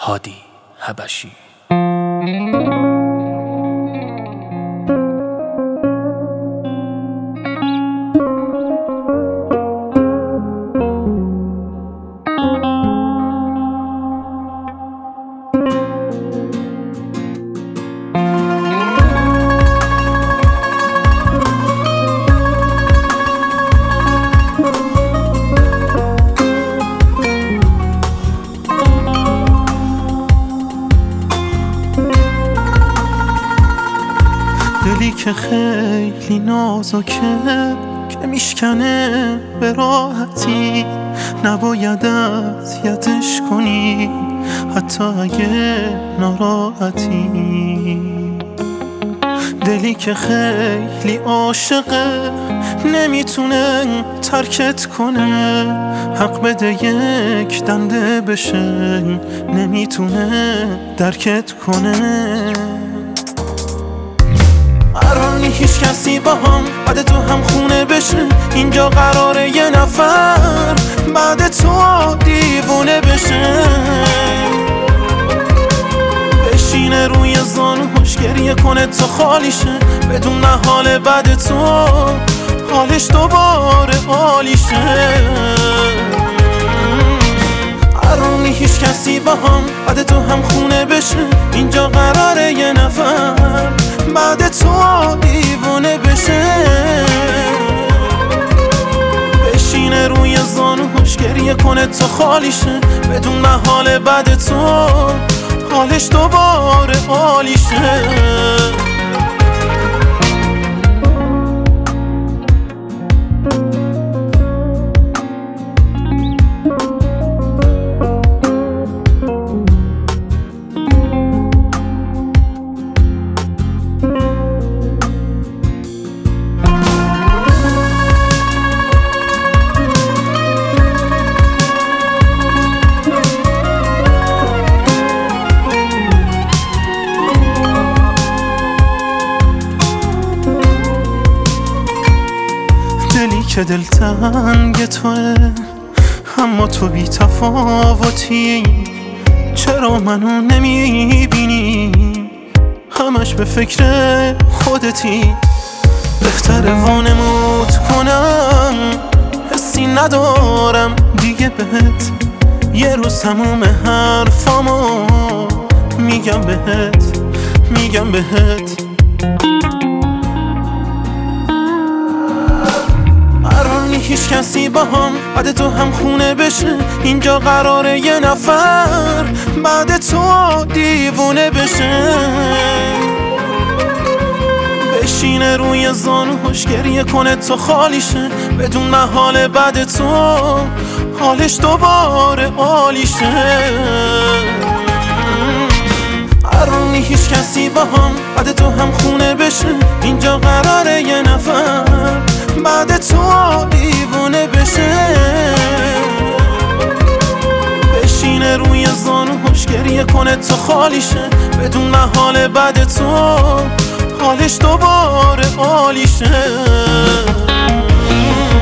هادی حبشی. دلی که خیلی نازکه که میشکنه به راحتی، نباید اذیتش کنی حتی اگه ناراحتی. دلی که خیلی عاشقه نمیتونه ترکت کنه، حق بده یک دنده بشه نمیتونه درکت کنه. قرار نی هیچ کسی با هم بعد تو هم خونه بشه، اینجا قراره یه نفر بعد تو دیوونه بشه. بشینه روی زانوش گریه کنه تا خالی شه، بدون حال بعد تو حالش دوباره عالی شه. قرار نی هیچ کسی با هم بعد تو هم خونه بشه، اینجا قراره یه نفر بعد تو دیوونه بشه. بشینه روی زانوش گریه کنه تا خالی شه، بدون محال بعد تو حالش دوباره عالی شه. دلی که دلتنگ توه اما تو بی تفاوتی، چرا منو نمیبینی؟ همش به فکر خودتی. بهتره وانمود کنم حسی ندارم دیگه بهت، یه روز تموم حرفامو میگم بهت. هیچ کسی با هم بعد تو هم خونه بشه، اینجا قراره یه نفر بعد تو دیوونه بشه. بشینه روی زانوش گریه کنه تا خالی شه، بدون محال بعد تو حالش دوباره عالی شه. قرار نی هیچ کسی با هم بعد تو هم خونه بشه، اینجا قراره یه نفر بعد تو دیوونه بشه. بشینه روی زانوش گریه کنه تا خالی شه، بدون محال بعد تو حالش دوباره عالی شه.